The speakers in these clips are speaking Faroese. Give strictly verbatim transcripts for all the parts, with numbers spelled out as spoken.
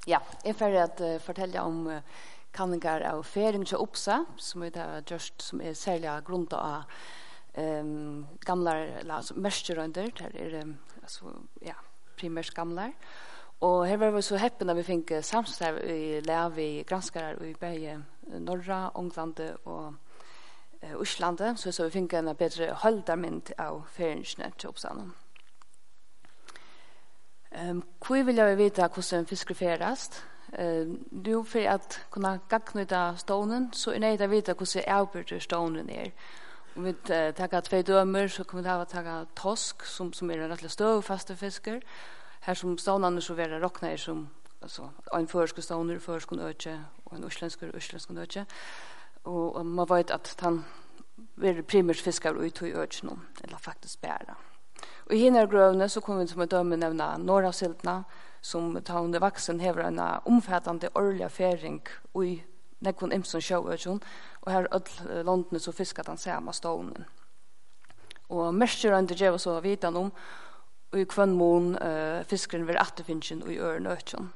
Ja, jeg får at uh, fortelle om uh, kanningar av fering til Opsa, som er det just, som er særlig grunnt av um, gamle, altså mersterønder, der er um, altså, ja, primært gamle. Og her var vi så heppen at vi fikk samstarv i Levi granskere i begge Norra, Ånglandet og uh, Oslandet, så, så vi fikk en bedre holdermynd av feringene til Opsa. Um, Hvor vil jeg vite hvordan fisker ferast? Uh, nu for at kunne gagknyta stånen, så er det å vite hvordan avbyrder stånen er. Om vi uh, tar tve dømer, så kan vi ta, ta tosk, som, som er en rettelig støvfaste fisker. Her som stånene så vil råkne som altså, en førske ståner, førske øke, og en uslensk uslensk øke. Og, og man vet at han vil primært fisker ut i økene, eller faktisk bære. Og i hinner grøvene så kommer vi som et døme nevne Norra-siltene, som tar under vaksen hever en omfattende årlig fering i nekkon imson sjøøkjon, og her er landene så fisket den samme stålen. Og mersterønde gjør så vidan om, og i kvann mån uh, fiskeren vil atterfinsjen i øren økjon.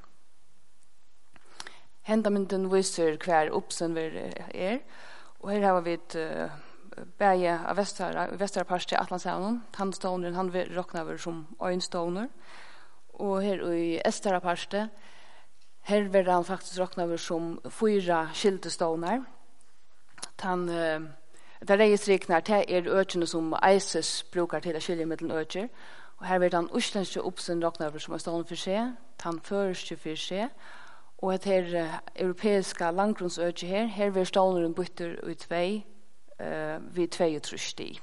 Hendamynden viser hver oppsen vi er, og her har vi et uh, bæge av Vestarpars til Atlantshavnen. Han ståner, han vil råkne over som øynståner. Og her i Estaraparste, her vil han faktisk råkne over som fyra skildeståner. Han, uh, det registrikner til er økene som Eises brukar til å skilje mellom øker. Og her vil han uslenske oppsen råkne over som er stående for seg. Han først for seg. Og et her uh, europeiske langgrunnsøker her, her vil ståneren bytter ut vei Uh, vi tvei trusti.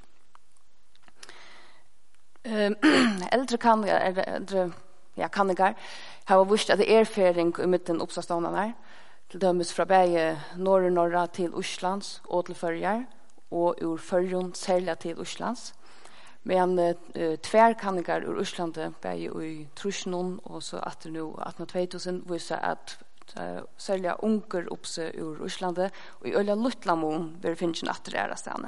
Um, eldre kan eldre ja kannigar har vist at det er fering i mitten oppståndene til dømes fra begge norr norra til Oslands og til Førjar og ur Førjon særlig til Oslands. Men uh, tver kannigar ur Oslandet begge i Trusjonen og så at nu atten tvåtusen viser at Uh, særlig unger oppse ur Oslandet og i Øya Luttlamon vil finnes en atterære stedene.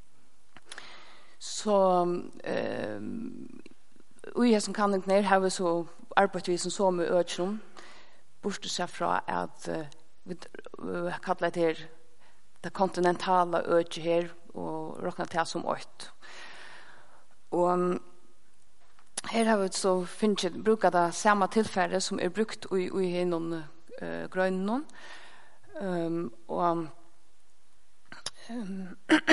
Så um, i her som kan ikke ned har vi så arbeidet vi som så med økene bortsett seg fra at uh, vi uh, kallet det her det kontinentale økene her og råknet til som økt. Og um, her har vi så finnes bruket det samme tilfelle som er brukt i, i noen Uh, grønnen um, og um,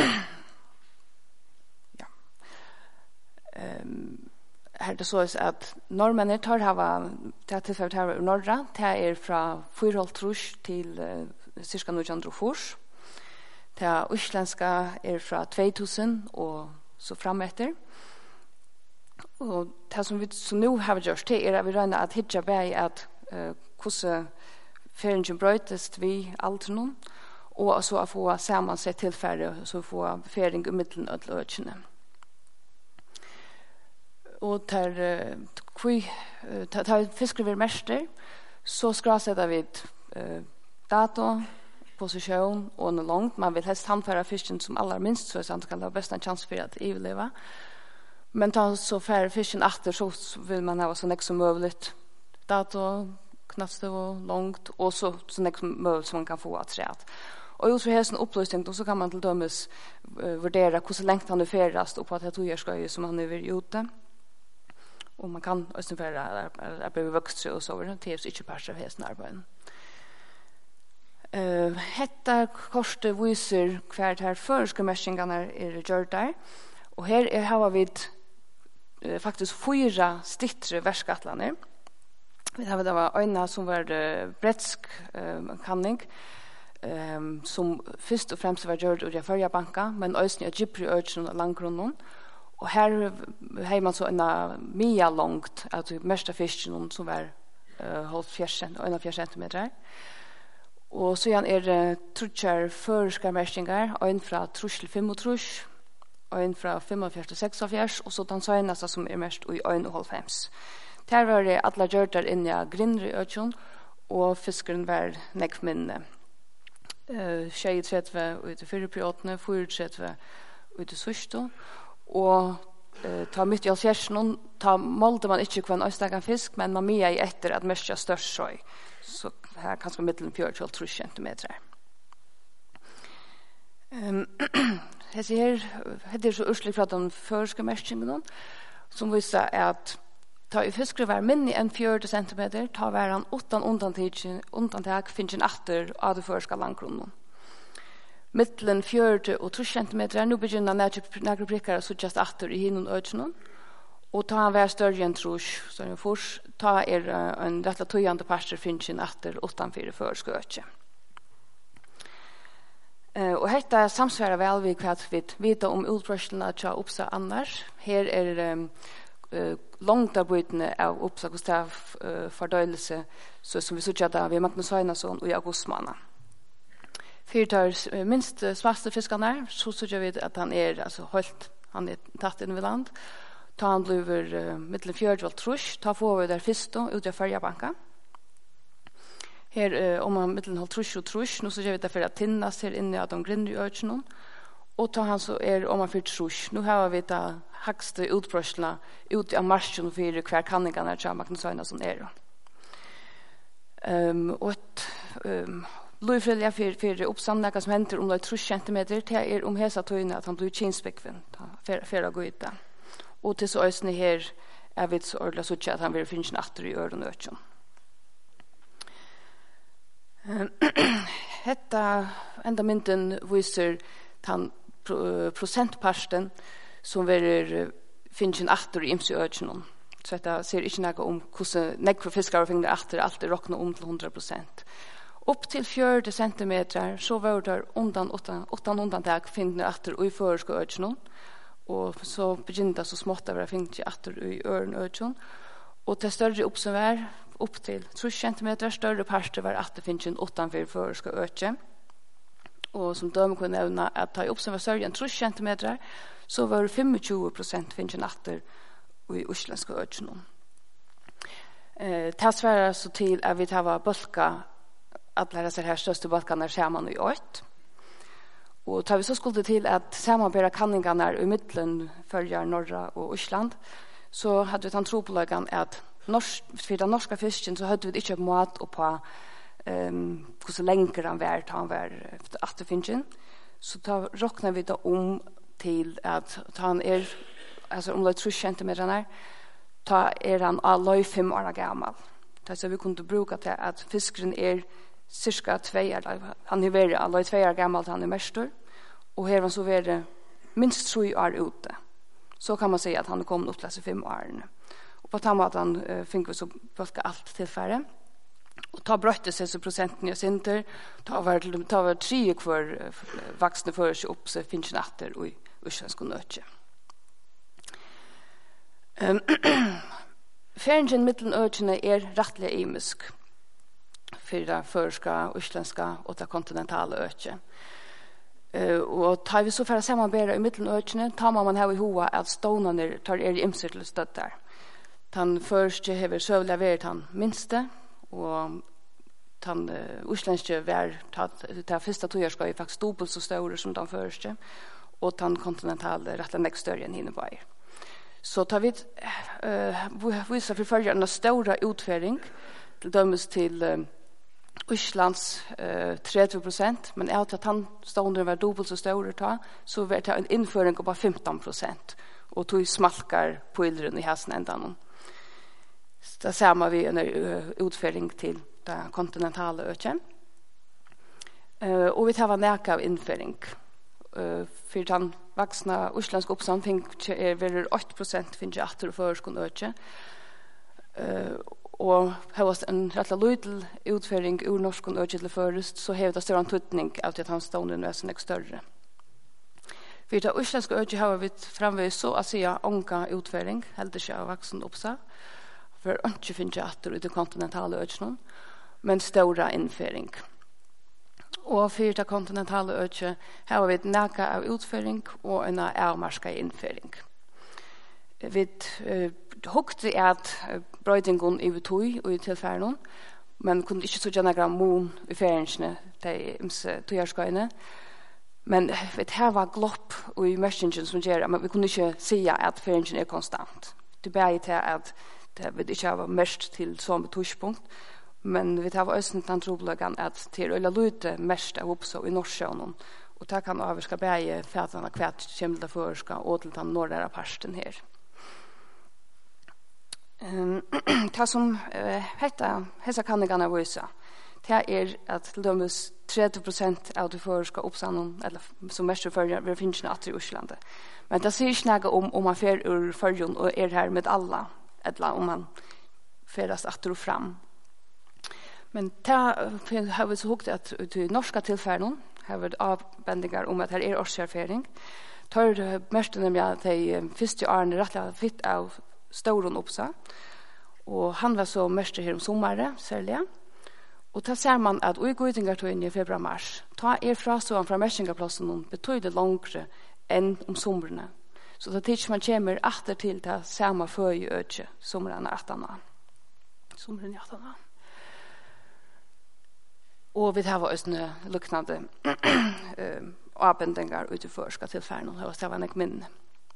ja um, her det så at nordmenner tar hava til tilfellet her i Norra det er fra fyrholtrus til uh, cirka nitton fors det uslenska er fra tvåtusen og så fram etter og det som vi som nu har gjort det er at vi regner at hitja bæg at uh, hvordan feringen brøytest vi alderen, og så å få sammansett tilfelle, så få fering i midten av løkene. Og der, der fisker vi mester, så skrassetter vi uh, dato, posisjon og noe langt. Man vil helst handføre fisken som aller minst, så er det kan ha best en chans for at jeg vil leve. Men ta så færre fisken etter, så vil man ha så nek som mulig dato, knaste og langt, og så sånn som mulig som man kan få at træt. Og ut fra hesten oppløsning, så kan man til dømes uh, vurdere hvordan lengt han er ferast opp på at det skøy som han er ved ute. Og man kan også føre arbeid vokst og så videre, til å ikke passe av hesten arbeiden. Uh, Hetta korset viser hver her føreske messingene er gjort der, og her er, har vi uh, faktisk fyra stittre verskatlaner. Vi har det var øyne som var uh, bretsk uh, kanning, um, som først og fremst var gjort ur førja banka, men også i Egypri øyne og langgrunnen. Og her har man så en mye langt, altså mest av fisken som var uh, holdt fjersen, øyne fjers centimeter. Og så er det uh, trutjer førskarmerstinger, øyne fra trus til fem og trus, øyne fra femogfjers til seksogfjers, og så den søgneste som er mest i øyne og halvfems. Der var det alle gjørter inne i grindre økjon, og fiskeren var nekv minne. Uh, tjuetre ut til fire periodene, fire tredje ut til sørste, og uh, ta mitt i halvfjersen, ta målte man ikke kvann øystakan fisk, men man mia i etter at mestja størst sjøy. Så her kanskje mittelen fjord til tre centimeter. Um, Hese her, det er så urslig fra den første merskingen, som viser at ta i fiskere var minni enn fjorti centimeter, ta var han utan undantak finnes en atter av det første landgrunnen. Mittelen fjorti og tre centimeter, nå begynner nægre prikkere så just atter i hinnom øyne, og ta han var større enn trus, så er fors, ta er en rettelig tøyende parster finnes en atter utanfyr første øyne. Uh, og dette samsvarer vel vi hva vi vet om utbrøstelene til Opsa annars. Her er um, uh, langt arbeidene av Opsa Gustav uh, fordøyelse, så som vi sier da vi Magnus Heinason og augustmåned. Fyrtar uh, minst uh, smaste fiskene, så sier vi at han er altså, holdt, han er tatt inn ved land. Ta han blir uh, mittelen fjørdvald trus, ta får vi der fisto ut av Färjabanka. Her, uh, om man mittelen har trus og trus, nå så gjør vi det for at tinnas her inne av de grindre i øyne. Og ta han så er om man fyrt trus. Nå har vi da hakste utbrøstelene ut av marsjen for hver kanningene til Magnus Heinason er. Um, og et um, lovfrilja for, for oppsamlega som henter om det er trus centimeter, det er om hesa tøyne at han blir kinspekven for å gå ut da. Og til så øyne her er vi så ordentlig så at han vil finne en atter i øren og øyne. Hetta enda mynden viser den prosentparsten som verer finnes atter i imse øyne. Så dette ser ikke noe om hvordan nekve fiskere finner atter, alt er råknet om til hundra prosent. Opp til fjørde centimeter så var det undan, åttan undantak finner atter i føreske øyne. Og så begynte det så smått å være finnes atter i øren øyne. Og til større opp som var, opp til tre centimeter, større parter var at det finnes en utenfor føreske øke. Og som døme kunne nevne at ta opp som var større enn tre centimeter, så var tjue-fem prosent finnes en atter i uslenske øke. Eh, det svarer så til at vi tar bølka, at lære seg her største bølkene ser man i åt. Og tar vi så skulle til at samarbeide kanningene i midtelen følger Norra og Osland, så hadde vi den tropoløgene at norsk, for den norske fisken så hadde vi ikke mat og på um, hvordan lenger han var, han var etter fisken. Så da råkner vi da om til at han er, altså om det er tre centimeter her, da er han alle fem år gammel. Det så vi kunne bruke til at fiskeren er cirka tve år, han er vært alle tve år gammel til han er mester, og her var han så vært minst tre år ute. Så kan man säga att han er kommet opp til fem årene. Og på den måten uh, fikk vi så bølge alt tilfære. Og ta brøtte seg så prosenten i sinter, ta var, ta var tre kvar uh, vaksne før seg opp, så finnes en atter i uslensk og nøtje. Um, Feringen mittelen økene er rettelig imisk for det førske, uslenske og det kontinentale økene. Uh, og tar vi så for å samarbeide i middeløkene, tar man her i hoa at stånene tar er i imser til støtter. Den første har søvlig vært den minste, og den uh, uslenske var den første togjerskøy faktisk dobbelt så større som den første, og den kontinentale rettelig nek større enn hinnebar. Så tar vi uh, viser for følger en større utføring, til dømes til uh, Islands uh, trettio prosent, men er at han stående var dobbelt så større ta, så var det en innføring på femton prosent, og tog smalkar på ildren i hesten enda noen. Da ser vi en uh, utføring til det kontinentale økjen. Uh, og vi tar var nærke av innføring. Uh, for den vaksne islandske oppsamling er vel åtte prosent finnes atter og føreskånd økje. Uh, og har var en rettelig lydel utføring ur norsk og økje til førest, så har det større antutning av til at han stående er sånn større. For det islandske økje har vi framvei så å si ånga utføring, heldig ikke av vaksen oppsa, for ikke finnes atter i det kontinentale økje, men større innføring. Og for det kontinentale økje har vi nækka av utføring og en avmarska innføring. Vi uh, hukte at uh, brøydingen i tog og i tilfæren, men kunne ikke så gjerne gram mån i feringsene, de imse togjerskøyene. Men det här var glopp och i messingen som gör men vi kunde inte säga att förändringen är konstant. Det bär till att det vi inte var mest till som touchpunkt. Men vi tar östen den troblagan att till eller lite mest av uppså i Norrsjön och ta kan överska bäge fätarna kvärt kemla förska och till den norra parten här. Ehm ta som hetta hesa kanningarna visa. Det är att lömmes trettio procent av det förska uppsannon eller som mest för vi finns natt i Ryssland. Men det ser snäga om om man fer ur förjon och är här med alla eller om man färdas åter och fram. Men det har vi så högt att till norska tillfällen har vi avbändningar om att här är årsjärfering. Tar mest nämligen att de första åren är rätt fitt av Storon uppsa. Och han var så mest här om sommaren, särskilt. Och då ser man att i Gudingartøyen i februar-mars, ta er fra sånn fra Messingaplassen betydde långre än om somrene. Så da tids man kommer atter til det samme føye øke, somrene attana. Somrene attana. Og vi har også luknande avbendingar utifør skal tilfærne, og det var en minne.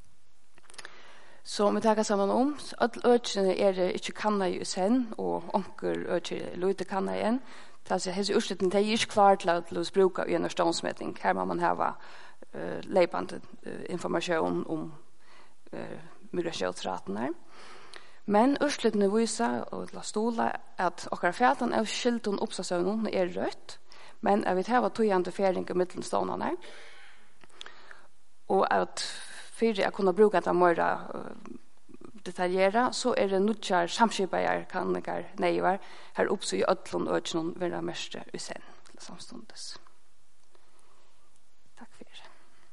Så vi tar sammen om, alle økene er ikke kanna i sen, og onker økene lute kanna igjen. Det er altså, hese urslitten, det er ikke klart til å bruke i en stånsmetning. Her må man ha uh, leipande uh, informasjon om uh, migrasjonsraten her. Men urslitten viser og la stola at okkar fætan av skilton oppsasøvnen er rødt, men jeg vet her var togjande færing i middelstånene her. Og at för att kunna bruka det mer detaljera så är det nutjar samskipajar kan jag nejvar här uppså i ödlon och ödlon vara mest i sen samstundes.